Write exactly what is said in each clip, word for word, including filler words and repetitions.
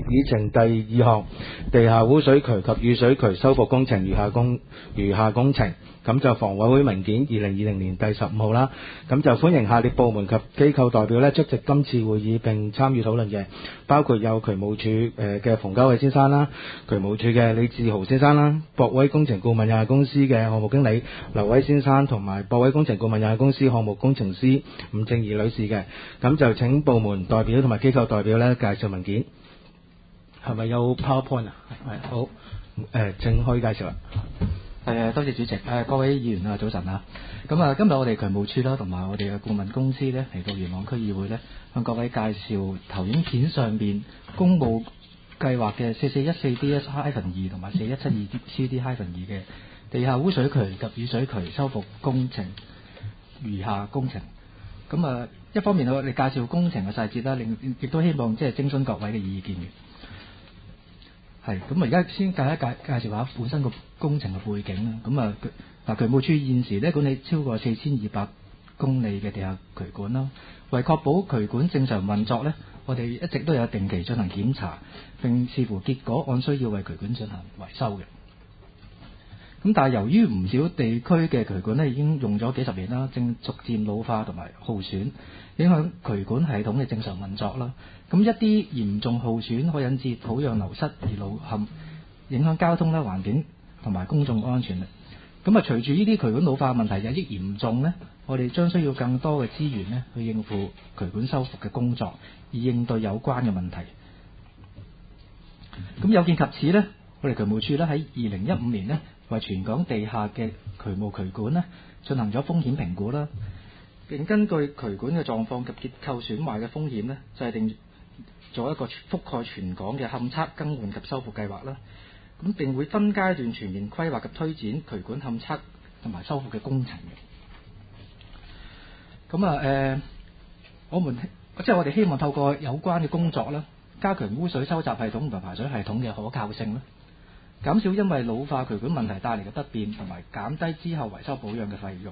議程第二項地下污水渠及雨水渠修復工程餘下工餘下工程，咁就房委會文件二零二零年第十五號啦。咁就歡迎下列部門及機構代表呢出席今次會議並參與討論嘅，包括有渠務署誒嘅馮家偉先生啦，渠務署嘅李志豪先生啦，博威工程顧問有限公司嘅項目經理劉威先生同埋博威工程顧問有限公司項目工程師吳正儀女士嘅。咁就請部門代表同埋機構代表呢介紹文件。係咪有 PowerPoint 啊？係好，誒、呃，請可以介紹啦。 係啊，多謝主席。誒，各位議員啊，早晨啊。咁啊，今日我哋渠務署啦，同埋我哋嘅顧問公司咧嚟到元朗區議會咧，向各位介紹投影片上邊公務計劃嘅四四一四 D S 二同埋四一七二 C D 二嘅地下污水渠及雨水渠修復工程餘下工程。咁啊，一方面我哋介紹工程嘅細節啦，另亦都希望即係徵詢各位嘅意見嘅。係，咁啊而家先介一介介紹下本身個工程嘅背景啦。咁啊，嗱，渠務署現時咧管理超過四千二百公里嘅地下渠管啦。為確保渠管正常運作咧，我哋一直都有定期進行檢查，並視乎結果按需要為渠管進行維修嘅。咁但係由於唔少地區嘅渠管咧已經用咗幾十年啦，正逐漸老化同埋耗損，影響渠管系統嘅正常運作啦。咁一啲嚴重耗損可引致土壤流失而路陷，影響交通啦、環境同埋公眾安全。咁啊，隨住呢啲渠管老化問題日益嚴重呢，我哋將需要更多嘅資源呢去應付渠管修復嘅工作，以應對有關嘅問題。咁有見及此呢，我哋渠務署咧喺二零一五年呢，為全港地下嘅渠務渠管呢進行咗風險評估啦，並根據渠管嘅狀況及結構損壞嘅風險呢，制定做一個覆蓋全港嘅勘測、更換及修復計劃啦。咁並會分階段全面規劃及推展渠管勘測同埋修復嘅工程嘅。咁啊誒，我們即係我哋希望透過有關嘅工作啦，加強污水收集系統同埋排水系統嘅可靠性啦，減少因為老化渠管問題帶嚟嘅不便，同埋減低之後維修保養嘅費用。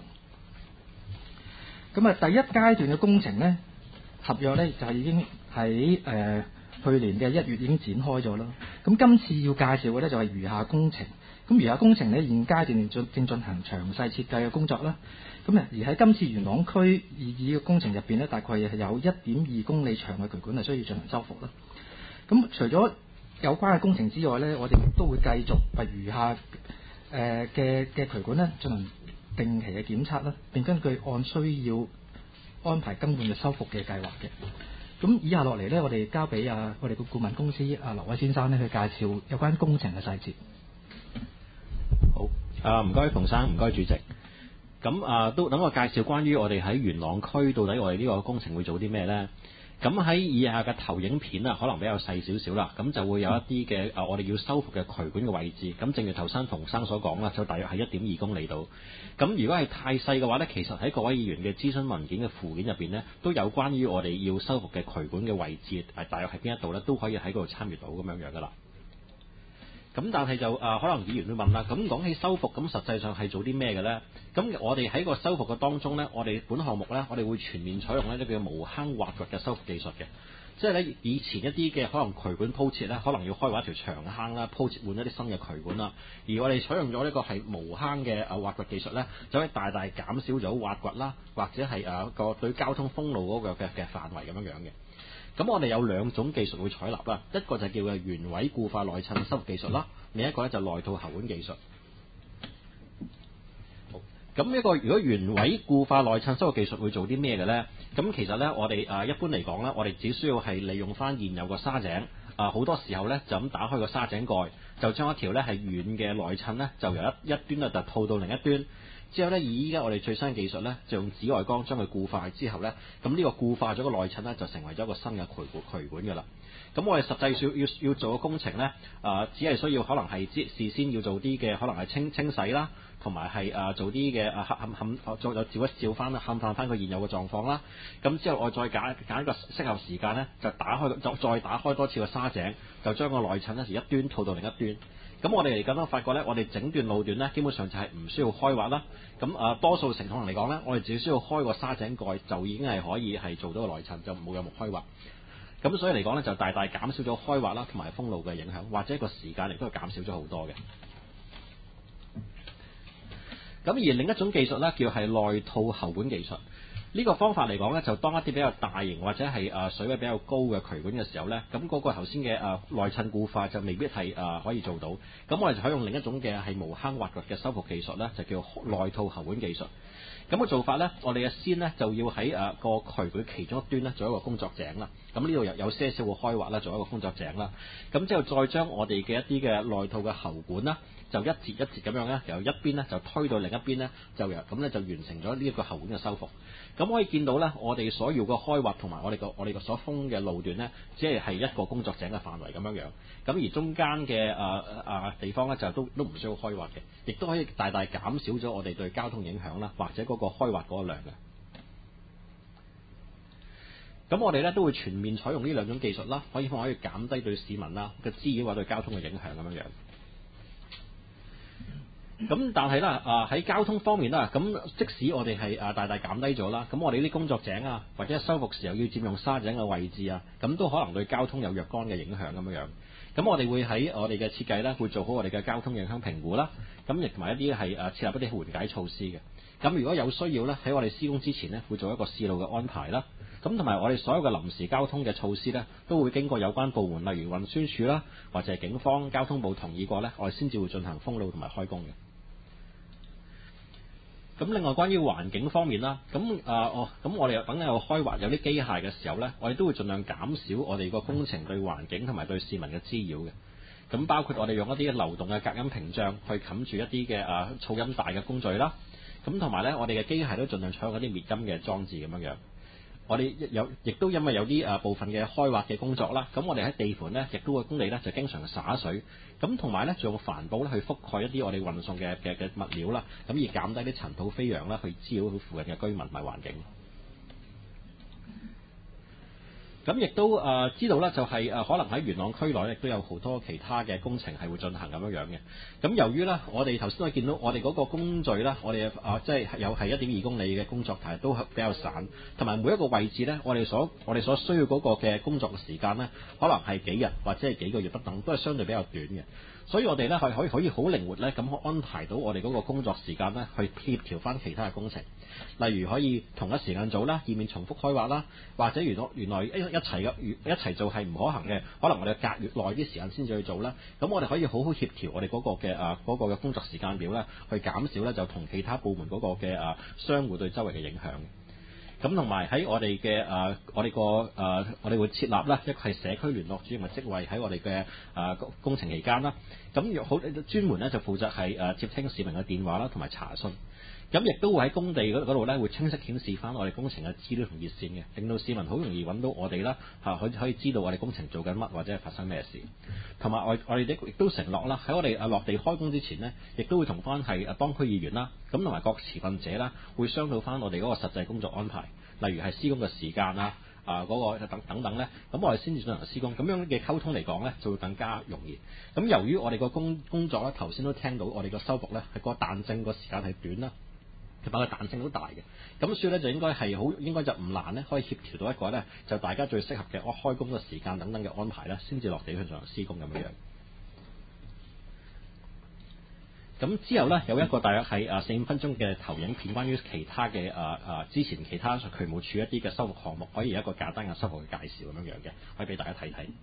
咁啊，第一階段嘅工程呢，合約呢就係已經喺誒、呃、去年嘅一月已經展開咗啦。咁今次要介紹嘅呢，就係餘下工程。咁餘下工程呢，現階段正正進行詳細設計嘅工作啦。咁啊，而喺今次元朗區二議嘅工程入邊呢，大概係有一點二公里長嘅渠管係需要進行修復啦。咁除咗有關嘅工程之外呢，我哋都會繼續為餘下誒嘅嘅渠管呢進行定期嘅檢測啦，並根據按需要安排更換嘅修復嘅計劃嘅。咁以下落嚟呢，我哋交俾啊我哋個顧問公司啊劉威先生呢去介紹有關工程嘅細節。 好，啊唔該馮生，唔該主席。咁啊都等我介紹關於我哋喺元朗區到底我哋呢個工程會做啲咩呢？咁喺以下嘅投影片啊，可能比較細少少啦，咁就會有一啲嘅啊，我哋要修復嘅渠管嘅位置。咁正如頭先馮生所講啦，就大約係一點二公里度。咁如果係太細嘅話呢，其實喺各位議員嘅諮詢文件嘅附件入邊呢，都有關於我哋要修復嘅渠管嘅位置係大約喺邊一度呢，都可以喺嗰度參與到咁樣樣噶啦。咁但係就啊、呃，可能議員會問啦，咁講起修復，咁實際上係做啲咩嘅呢？咁我哋喺個修復嘅當中呢，我哋本項目呢，我哋會全面採用呢啲叫無坑挖掘嘅修復技術嘅。即係呢，以前一啲嘅可能渠管鋪設呢，可能要開挖一條長坑啦，鋪設換一啲新嘅渠管啦。而我哋採用咗呢個係無坑嘅啊挖掘技術呢，就可以大大減少咗挖掘啦，或者係啊個對交通封路嗰個嘅嘅範圍咁樣樣嘅。咁我哋有兩種技術會採納啦，一個就叫做原位固化內襯修復技術啦，另一個咧就內套喉管技術。好，咁一個如果原位固化內襯修復技術會做啲咩嘅呢？咁其實呢，我哋啊一般嚟講呢，我哋只需要係利用翻現有個沙井啊，好多時候呢，就咁打開個沙井蓋，就將一條呢係軟嘅內襯呢，就由一一端呢就套到另一端。之後咧，以依家我哋最新嘅技術咧，就用紫外光將佢固化之後咧，咁呢個固化咗個內襯咧，就成為咗一個新嘅渠管渠管㗎啦。咁我哋實際上要要要做嘅工程咧，啊、呃，只係需要可能係事先要做啲嘅，可能係清清洗啦，同埋係啊做啲嘅啊冚冚冚再照一照翻啦，冚翻翻佢現有嘅狀況啦。咁之後我再揀揀一個適合時間咧，就打開再再打開多次個沙井，就將個內襯咧由一端套到另一端。咁我哋嚟緊都發覺咧，我哋整段路段咧，基本上就係唔需要開挖啦。咁啊，多數情況嚟講咧，我哋只需要開個沙井蓋就已經係可以係做到個內襯，就冇任何開挖。咁咁所以嚟講咧，就大大減少咗開挖啦同埋封路嘅影響，或者個時間亦都係減少咗好多嘅。咁而另一種技術咧，叫係內套喉管技術。呢、這個方法嚟講咧，就當一啲比較大型或者係誒水位比較高嘅渠管嘅時候咧，咁、那、嗰個頭先嘅誒內襯固化就未必係誒可以做到。咁我哋就可以用另一種嘅係無坑挖掘嘅修復技術咧，就叫內套喉管技術。咁、那個做法咧，我哋嘅先呢就要喺誒個渠管其中一端咧做一個工作井啦。咁呢度有有些少嘅開挖啦，做一個工作井啦。咁之後再將我哋嘅一啲嘅內套嘅喉管啦，就一節一節咁樣咧，由一邊咧就推到另一邊咧，就由咁咧就完成咗呢一個喉管嘅修復。咁可以見到咧，我哋所要嘅開挖同埋我哋個我哋個所封嘅路段咧，只係係一個工作井嘅範圍咁樣樣。咁而中間嘅誒誒地方咧，就都都唔需要開挖嘅，亦都可以大大減少咗我哋對交通影響啦，或者嗰個開挖嗰個量嘅。咁我哋咧都會全面採用呢兩種技術啦，可以可以減低對市民啦嘅滋擾或者對交通嘅影響咁樣樣。咁但係啦，啊喺交通方面啦，咁即使我哋係啊大大減低咗啦，咁我哋啲工作井啊，或者修復時候要佔用沙井嘅位置啊，咁都可能對交通有若干嘅影響咁樣樣。咁我哋會喺我哋嘅設計咧，會做好我哋嘅交通影響評估啦，咁亦同埋一啲係誒設立一啲緩解措施嘅。咁如果有需要咧，喺我哋施工之前呢，會做一個試路嘅安排啦。咁同埋我哋所有嘅臨時交通嘅措施呢，都會經過有關部門，例如運輸署啦，或者係警方、交通部同意過呢，我哋先至會進行封路同埋開工嘅。咁另外關於環境方面啦，咁啊哦，咁我哋又等有開挖有啲機械嘅時候呢，我哋都會盡量減少我哋個工程對環境同埋對市民嘅滋擾嘅。咁包括我哋用一啲流動嘅隔音屏障去冚住一啲嘅啊噪音大嘅工序啦。咁同埋呢，我哋嘅機械都盡量採用一啲滅音嘅裝置咁樣樣。我哋有亦都因為有啲誒部分嘅開挖嘅工作啦，咁我哋喺地盤呢，亦都會工地呢，就經常灑水，咁同埋呢，仲用帆布咧去覆蓋一啲我哋運送嘅嘅嘅物料啦，咁而減低啲塵土飛揚啦，去滋擾到附近嘅居民同埋環境。咁亦都誒、呃、知道咧，就係、是、誒、呃、可能喺元朗區內亦都有好多其他嘅工程係會進行咁樣樣嘅。咁由於咧，我哋頭先我見到我哋嗰個工序咧，我哋啊即係有係一點二公里嘅工作題都比較散，同埋每一個位置咧，我哋所我哋所需要嗰個嘅工作嘅時間咧，可能係幾日或者係幾個月不等，都係相對比較短嘅。所以我哋咧係可以可以好靈活咧咁安排到我哋嗰個工作時間咧，去協調翻其他嘅工程。例如可以同一時間做啦，以免重複開挖啦，或者如果原來一一齊嘅一齊做係唔可行嘅，可能我哋隔越耐啲時間先至去做啦。咁我哋可以好好協調我哋嗰個嘅啊嗰個嘅工作時間表咧，去減少咧就同其他部門嗰個嘅啊相互對周圍嘅影響。咁同埋喺我哋嘅誒，我哋個誒，我哋會設立啦，一個係社區聯絡主任嘅職位喺我哋嘅誒工程期間啦。咁好專門咧就負責係誒接聽市民嘅電話啦，同埋查詢。咁亦都會喺工地嗰度咧，會清晰顯示翻我哋工程嘅資料同熱線嘅，令到市民好容易揾到我哋啦，嚇可可以知道我哋工程做緊乜或者係發生咩事。同埋我我哋亦都承諾啦，喺我哋誒落地開工之前呢，亦都會同翻係誒當區議員啦，咁同埋各持份者啦，會商討翻我哋嗰個實際工作安排，例如係施工嘅時間啊，啊嗰個等等等咧，咁我哋先至進行施工，咁樣嘅溝通嚟講咧，就會更加容易。咁由於我哋個工工作咧，頭先都聽到我哋個修復咧係個彈性個時間係短啦。把個彈性好大嘅，咁所以咧就應該係好，應該就唔難咧，可以協調到一個咧就大家最適合嘅我開工嘅時間等等嘅安排咧，先至落地去進行施工咁樣樣。咁之後咧有一個大約係誒四五分鐘嘅投影片，關於其他嘅誒誒之前其他渠務署一啲嘅修復項目，可以有一個簡單嘅修復嘅介紹咁樣樣嘅，可以俾大家睇睇。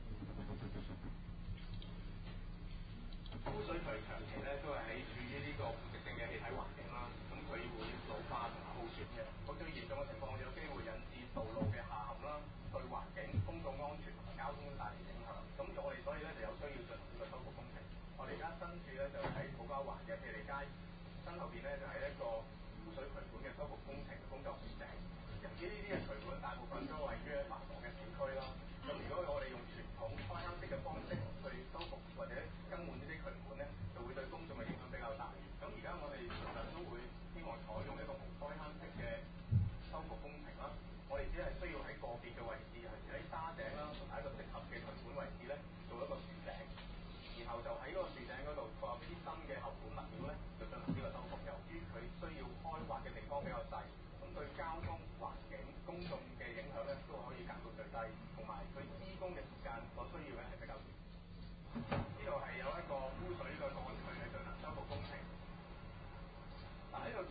污水渠長期咧都係喺處於呢個腐蝕性嘅氣體環境啦，咁佢會老化同埋耗損嘅。咁最嚴重嘅情況，有機會引致道路嘅下陷啦，對環境、公眾安全同埋交通都帶嚟影響。咁我哋所以咧就有需要進行呢個修復工程。我哋而家身處咧就喺土瓜灣嘅庇利街，身後邊咧就係一個污水渠管嘅修復工程嘅工作地點。由於呢啲嘅渠管大部分都位於繁忙嘅市區啦，咁如果我哋用傳統開坑式嘅方式去修復或者更換呢啲渠管咧，就會對公眾嘅影響比較大。咁而家我哋盡量都會希望採用一個無開坑式嘅修復工程啦。我哋只係需要喺個別嘅位置，係喺沙井啦，同埋一個適合嘅渠管位置咧，做一個豎頂，然後就喺嗰個豎頂嗰度放入啲新嘅喉管物料咧，就進行呢個修復。由於佢需要開挖嘅地方比較細，咁對交通環境、公眾嘅影響咧都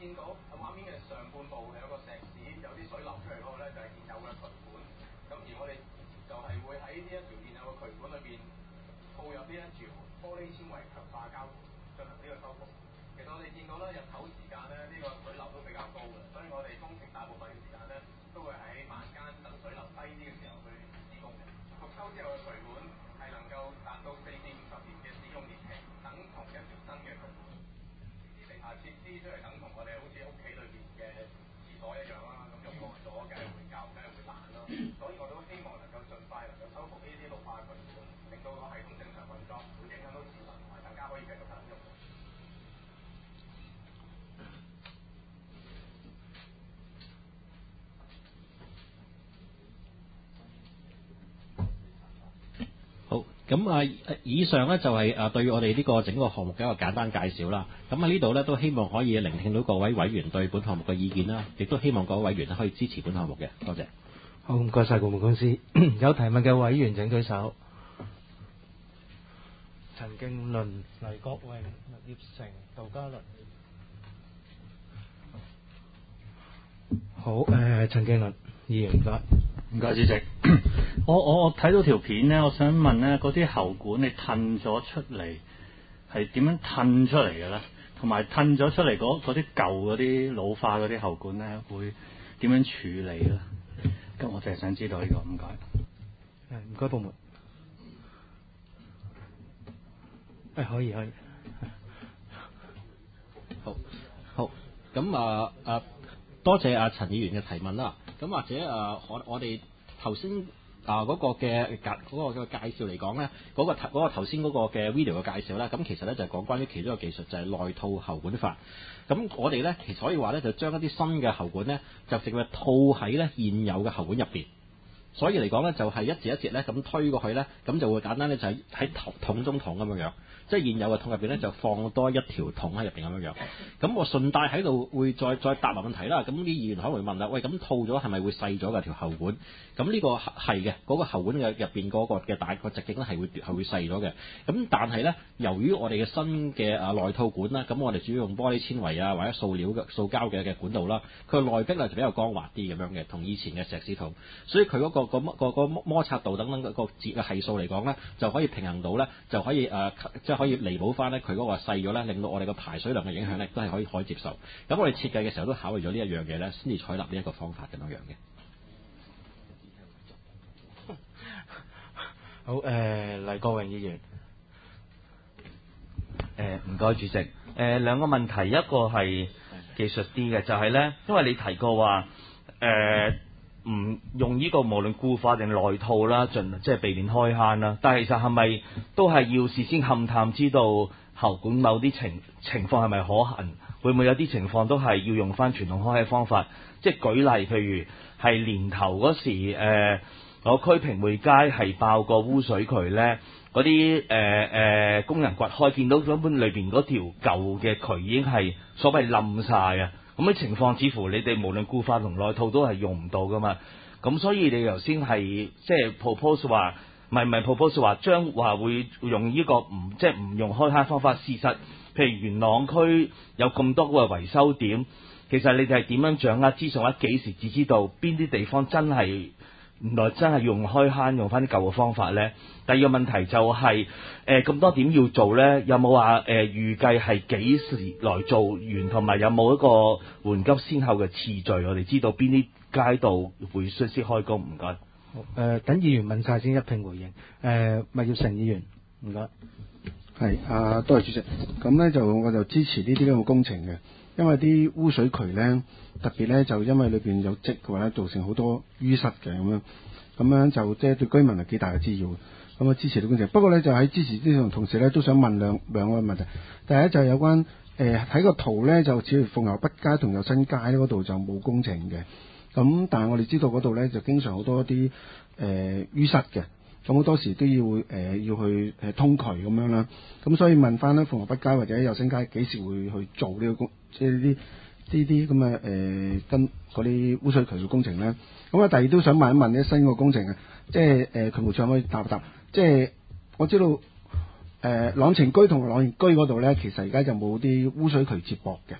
見到畫面嘅上半部係有個石屎，有啲水流出嚟嗰個咧就係現有嘅渠管。咁而我哋就係會喺呢一條現有嘅渠管裏邊套入呢一條玻璃纖維強化膠進行呢個修復。其實我哋見到咧日頭時間咧呢個水流都比較高嘅，所以我哋工程大部分嘅時間咧都會喺晚間等水流低啲嘅時候去施工嘅。復修之後嘅渠管係能夠達到四至五十年嘅使用年期，等同一條新嘅渠管。地下設施都係等同我哋好似屋企裏邊嘅廁所一樣啦，咁用耐咗梗係會舊，梗係會爛啦。所以我都希望能夠盡快能夠修復呢啲老化渠管，令到個系統正常運作，唔會影響到市民同埋大家可以繼續享用。 好，咁啊，以上咧就係誒對我哋呢個整個項目嘅一個簡單介紹啦。咁喺呢度咧都希望可以聆聽到各位委員對本項目嘅意見啦，亦都希望各位委員可以支持本項目嘅。多謝。 好，唔該晒顧問公司。有提問嘅委員請舉手。陳敬倫、黎國榮、麥業成、杜嘉倫。好，誒、呃，陳敬倫議員唔該。 唔該，主席。我我我睇到條片咧，我想問咧，嗰啲喉管你褪咗出嚟係點樣褪出嚟嘅咧？同埋褪咗出嚟嗰嗰啲舊嗰啲老化嗰啲喉管咧，會點樣處理咧？咁我就係想知道呢、這個，唔該。 誒，唔該部門。誒，可以可以。 好，好，咁啊啊，多謝阿陳議員嘅提問啦。咁或者啊，我我哋頭先啊嗰個嘅介嗰個嘅介紹嚟講咧，嗰、嗰個嗰、嗰個頭先嗰個嘅 video 嘅介紹咧，咁其實咧就係講關於其中一個技術就係內套喉管法。咁我哋咧其實可以話咧，就將一啲新嘅喉管咧，就直接套喺咧現有嘅喉管入邊。所以嚟講咧，就係一節一節咧咁推過去咧，咁就會簡單咧就係喺桶中桶咁樣樣。即係現有嘅桶入邊咧，就放多一條桶喺入邊咁樣樣。咁我順帶喺度會再再答埋問題啦。咁啲議員可能會問啦，喂，咁套咗係咪會細咗嘅條喉管？咁呢個係嘅，嗰、嗰個喉管嘅入邊嗰個嘅大個直徑咧係會係會細咗嘅。咁但係咧，由於我哋嘅新嘅啊內套管啦，咁我哋主要用玻璃纖維啊或者塑料嘅塑膠嘅嘅管道啦，佢內壁咧就比較光滑啲咁樣嘅，同以前嘅石屎桶。所以佢嗰、嗰個、嗰個、嗰個摩擦度等等個節嘅係數嚟講咧，就可以平衡到咧，就可以誒、呃、即係可以彌補翻咧佢嗰個細咗咧，令到我哋個排水量嘅影響力都係可以可以接受。咁我哋設計嘅時候都考慮咗呢一樣嘢咧，先至採納呢一個方法咁樣樣嘅。 好，誒、呃，黎國榮議員。 誒唔該主席，誒、呃、兩個問題，一個係技術啲嘅，就係、是、咧，因為你提過話誒唔用呢個無論固化定內套啦，盡即係避免開坑啦。但係其實係咪都係要事先勘探，知道喉管某啲情情況係咪可行？會唔會有啲情況都係要用翻傳統開嘅方法？即係舉例，譬如係年頭嗰時誒。呃我區平匯街係爆個污水渠咧，嗰啲誒誒工人掘開，見到根本裏邊嗰條舊嘅渠已經係所謂冧晒啊！咁嘅情況，似乎你哋無論固化同內套都係用唔到噶嘛。咁所以你頭先係即係 propose 話，唔係唔係 propose 話將話會用呢個唔即係唔用開坑方法。事實譬如元朗區有咁多個維修點，其實你哋係點樣掌握資訊？或者幾時至知道邊啲地方真係？原來真係用開坑用翻啲舊嘅方法呢。第二個問題就係誒咁多點要做呢？有冇話誒預計係幾時來做完，同埋有冇一個緩急先後嘅次序？我哋知道邊啲街道會率先開工？唔該。 誒、呃，等議員問晒先一併回應。誒、呃，麥業成議員，唔該。 係啊，多謝主席。咁呢，就我就支持呢啲咁嘅工程嘅，因為啲污水渠呢，特別呢，就因為裏邊有積嘅話咧，造成好多淤塞嘅咁樣，咁樣就即係對居民係幾大嘅滋擾。咁啊支持呢工程。不過呢，就喺支持呢度同時呢，都想問兩兩個問題。第一就係有關誒睇個圖呢，就似乎鳳攸北街同友新街嗰度就冇工程嘅。咁但係我哋知道嗰度呢，就經常好多啲誒淤塞嘅。咁好多時都要誒、呃、要去誒通渠咁樣啦，咁所以問翻咧鳳攸北街或者友新街幾時會去做呢個工，即係呢啲呢啲咁嘅誒跟嗰啲污水渠嘅工程咧？咁啊，第二都想問一問呢新個工程啊，即係誒渠務署可以答一答？即係我知道誒、呃、朗晴居同朗盈居嗰度咧，其實而家就冇啲污水渠接駁嘅，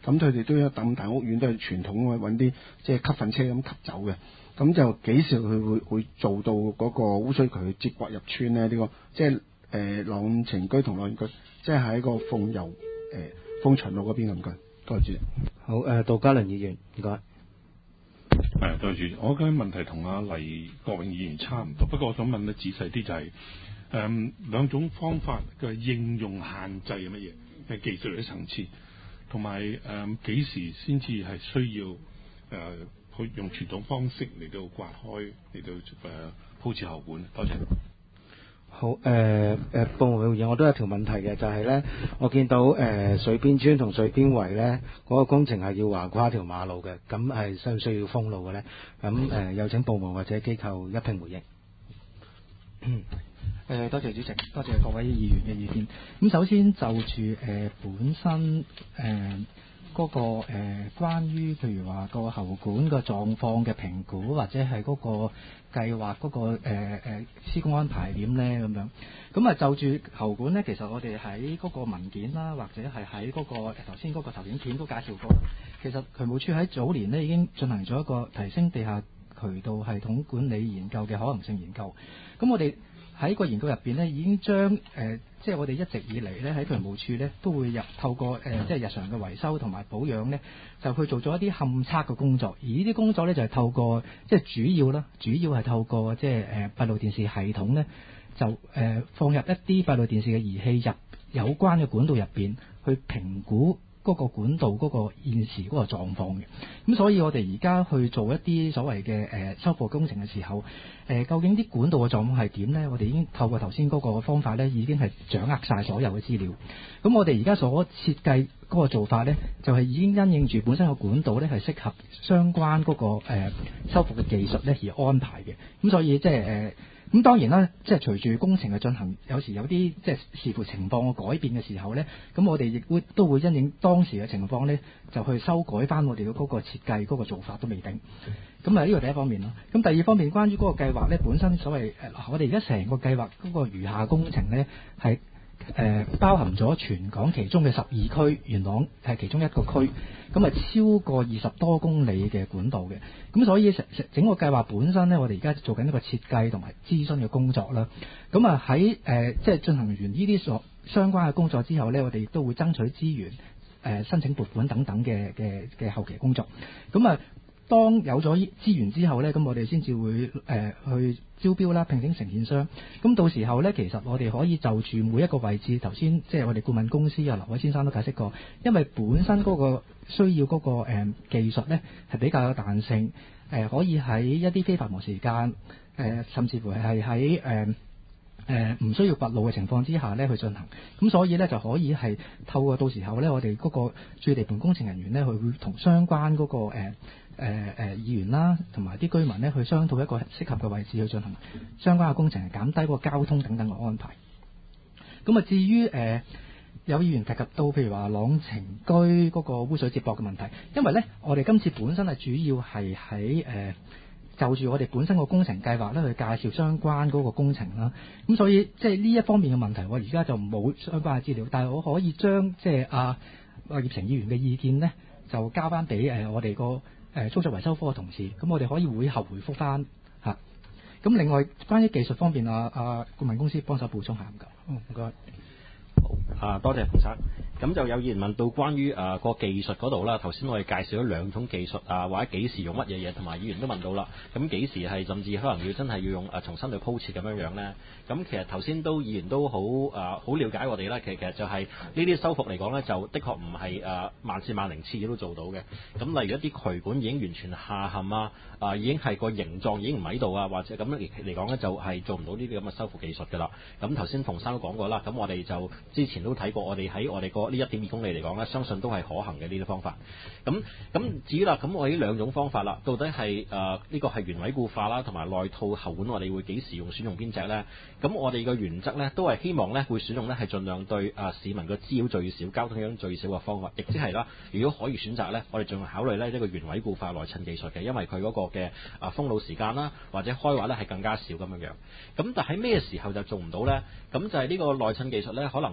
咁佢哋都有等大屋苑都係傳統嘅揾啲即係吸粉車咁吸走嘅。咁就幾時佢會會做到嗰個污水渠接駁入村咧？呢、這個即係誒朗晴居同樂園居，即係喺個鳳遊誒鳳翔路嗰邊咁。唔該，多謝主席。 好，誒、呃、杜嘉倫議員，唔該。 誒，對住我嘅問題同阿黎國榮議員差唔多，不過我想問得仔細啲就係、是、誒、嗯、兩種方法嘅應用限制係乜嘢？係技術嘅層次，同埋誒幾時先至係需要誒？呃去用傳統方式嚟到刮開，嚟到誒鋪設喉管。多謝。 好，誒、呃、誒，部門會議我都有條問題嘅，就係、是、咧，我見到誒、呃、水邊村同水邊圍咧嗰個工程係要橫跨條馬路嘅，咁係需唔需要封路嘅咧？咁誒、呃，有請部門或者機構一併回應。 誒、呃，多謝主席，多謝各位議員嘅意見。咁首先就住誒、呃、本身誒。呃嗰、那個誒、呃、關於譬如話個喉管個狀況嘅評估，或者係嗰個計劃嗰、那個誒誒、呃、施工安排點咧咁樣。咁啊就住喉管咧，其實我哋喺嗰個文件啦，或者係喺嗰個頭先嗰個投影片都介紹過。其實渠務署喺早年呢已經進行咗一個提升地下渠道系統管理研究嘅可行性研究。咁我哋喺個研究入邊呢，已經將誒、呃、即係我哋一直以嚟呢，喺渠務署呢都會入透過誒、呃、即係日常嘅維修同埋保養呢，就去做咗一啲勘測嘅工作。而呢啲工作呢，就係、是、透過即係主要啦，主要係透過即係誒閉路電視系統呢，就誒、呃、放入一啲閉路電視嘅儀器入有關嘅管道入邊去評估嗰個管道嗰個現時嗰個狀況嘅。咁所以我哋而家去做一啲所謂嘅誒修復工程嘅時候，誒、呃、究竟啲管道嘅狀況係點呢？我哋已經透過頭先嗰個方法呢，已經係掌握晒所有嘅資料。咁我哋而家所設計嗰個做法呢，就係、是、已經因應住本身個管道呢係適合相關嗰、那個誒、呃、修復嘅技術呢而安排嘅。咁所以即係誒。呃咁當然啦，即係隨住工程嘅進行，有時有啲即係視乎情況嘅改變嘅時候呢，咁我哋亦會都會因應當時嘅情況呢，就去修改翻我哋嘅嗰個設計嗰個做法都未定。咁啊，呢個第一方面咯。咁第二方面，關於嗰個計劃呢，本身所謂誒，我哋而家成個計劃嗰個餘下工程呢，係誒、呃、包含咗全港其中嘅十二區，元朗係其中一個區，咁啊超過二十多公里嘅管道嘅。咁所以成整個計劃本身呢，我哋而家做緊一個設計同埋諮詢嘅工作啦。咁啊喺誒即係進行完呢啲所相關嘅工作之後呢，我哋亦都會爭取資源、誒、呃、申請撥款等等嘅嘅嘅後期工作。咁啊，當有咗資源之後呢，咁我哋先至會誒、呃、去招標啦，聘請承建商。咁到時候呢，其實我哋可以就住每一個位置，頭先即係我哋顧問公司啊，劉偉先生都解釋過，因為本身嗰個需要嗰、那個、呃、技術呢係比較有彈性，誒、呃、可以喺一啲非繁忙時間，誒、呃、甚至乎係喺誒誒唔需要拔路嘅情況之下呢去進行。咁所以呢，就可以係透過到時候呢，我哋嗰個駐地盤工程人員呢，佢會同相關嗰、那個誒。呃誒、呃、誒議員啦，同埋啲居民呢，去商討一個適合嘅位置去進行相關嘅工程，減低嗰個交通等等嘅安排。咁啊，至於誒、呃、有議員提及到，譬如話朗晴居嗰個污水接駁嘅問題，因為呢，我哋今次本身係主要係喺誒就住我哋本身個工程計劃咧去介紹相關嗰個工程啦。咁所以即係呢一方面嘅問題，我而家就冇相關嘅資料，但係我可以將即係阿阿葉成議員嘅意見呢，就交翻俾誒我哋個誒操作維修科嘅同事，咁我哋可以會後回覆翻嚇。咁另外關於技術方面，啊啊顧問公司幫手補充下唔該。嗯，唔該。 好啊，多謝馮生。咁就有議員問到關於誒、呃、個技術嗰度啦，頭先我哋介紹咗兩種技術啊，或者幾時用乜嘢嘢，同埋議員都問到啦。咁幾時係甚至可能要真係要用誒、呃、重新去鋪設咁樣樣呢？咁其實頭先都議員都好誒好了解我哋啦。其實其實就係呢啲修復嚟講呢，就的確唔係誒萬事萬靈次次都做到嘅。咁例如一啲渠管已經完全下陷啊，啊、呃、已經係個形狀已經唔喺度啊，或者咁嚟嚟講呢，就係、是、做唔到呢啲咁嘅修復技術㗎啦。咁頭先馮生都講過啦，咁我哋就之前都睇過，我哋喺我哋個呢一點二公里嚟講呢，相信都係可行嘅呢啲方法。咁咁至於啦，咁我呢兩種方法啦，到底係誒呢個係原位固化啦，同埋內套喉管，我哋會幾時用選用邊隻呢？咁我哋嘅原則呢，都係希望呢會選用呢係盡量對誒、呃、市民個滋擾最少、交通影響最少嘅方法，亦即係啦，如果可以選擇呢，我哋盡量考慮呢一個原位固化內襯技術嘅，因為佢嗰個嘅啊封路時間啦，或者開挖呢係更加少咁樣樣。咁但係咩時候就做唔到呢？咁就係呢個內襯技術呢，可能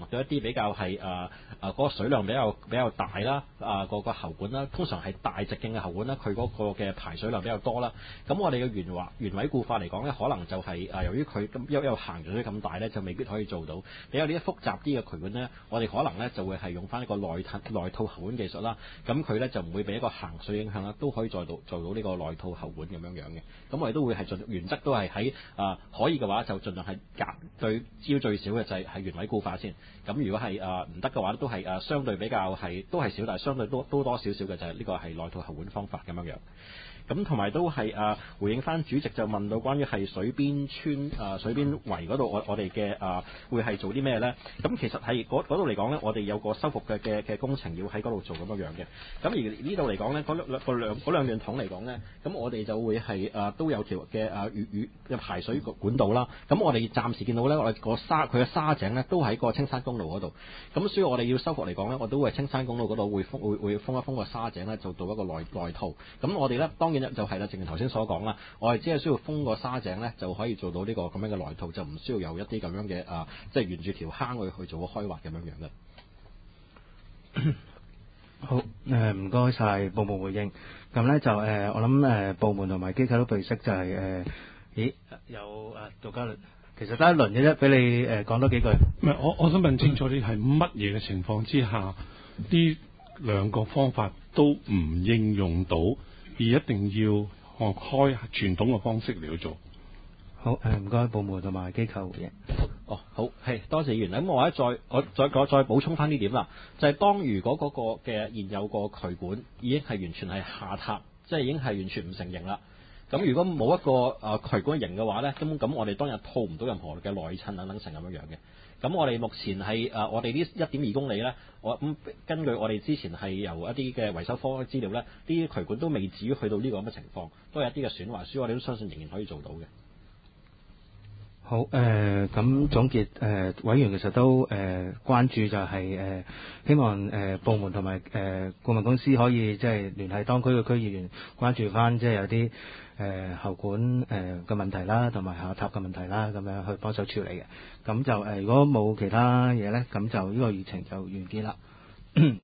到一啲比較係誒誒嗰個水量比較比較大啦，啊、呃、個個喉管啦，通常係大直徑嘅喉管啦，佢嗰個嘅排水量比較多啦。咁我哋嘅原話原位固化嚟講咧，可能就係、是、誒、呃、由於佢咁一有行咗咁大咧，就未必可以做到。比較呢啲複雜啲嘅渠管咧，我哋可能咧就會係用翻一個內套內套喉管技術啦。咁佢咧就唔會俾一個行水影響啦，都可以做到做到呢個內套喉管咁樣樣嘅。咁我哋都會係盡原則都係喺誒可以嘅話，就盡量係夾對焦最少嘅就係係原位固化先。咁如果係誒唔得嘅話，都係誒、呃、相對比較係都係少，但係相對多多多少少嘅就係呢個係內套喉管方法咁樣樣。咁同埋都係誒、呃、回應翻主席就問到關於係水邊村誒、呃、水邊圍嗰度我我哋嘅誒會係做啲咩咧？咁其實係嗰度嚟講咧，我哋有個修復嘅嘅嘅工程要喺嗰度做咁樣樣嘅。咁而呢度嚟講咧，嗰兩個兩嗰兩段筒嚟講咧，咁我哋就會係誒、呃、都有條嘅誒雨雨嘅排水管道啦。咁我哋暫時見到咧，我哋個沙佢嘅沙井咧都喺個青山公路嗰度。咁所以我哋要修復嚟講咧，我都會喺青山公路嗰度會封會會封一封個沙井咧，做到一個內內套。咁我哋咧當然就係啦，正如頭先所講啦，我哋只係需要封個沙井咧，就可以做到呢個咁樣嘅內套，就唔需要有一啲咁樣嘅啊，即係沿住條坑去去做個開挖咁樣樣嘅。 好，誒唔該晒部門回應。咁咧就誒、呃，我諗誒、呃、部門同埋機構都備悉就係、是、誒、呃，咦有誒杜嘉倫，其實得一輪嘅啫，俾你誒講多幾句。 唔係，我我想問清楚啲係乜嘢嘅情況之下，呢兩個方法都唔應用到？而一定要學開傳統嘅方式嚟去做。 好，誒唔該，部門同埋機構回應。 哦，好，係多謝議員。咁我咧再我再再再補充翻呢點啦，就係、是、當如果嗰個嘅現有個渠管已經係完全係下塌，即係已經係完全唔成形啦。咁如果冇一個誒、呃、渠管型嘅話咧，咁咁我哋當日套唔到任何嘅內襯等等成咁樣樣嘅。咁我哋目前係誒、呃、我哋呢一點二公里咧，我咁、嗯、根據我哋之前係由一啲嘅維修科資料咧，呢啲渠管都未至於去到呢個咁嘅情況，都有一啲嘅損壞，所以我哋都相信仍然可以做到嘅。 好，誒、呃、咁總結，誒、呃、委員其實都誒、呃、關注就係、是、誒、呃、希望誒、呃、部門同埋誒顧問公司可以即係聯繫當區嘅區議員，關注翻即係有啲誒、呃、喉管誒嘅問題啦，同埋下塔嘅問題啦，咁樣去幫手處理嘅。咁就誒、呃、如果冇其他嘢咧，咁就呢個議程就完結啦。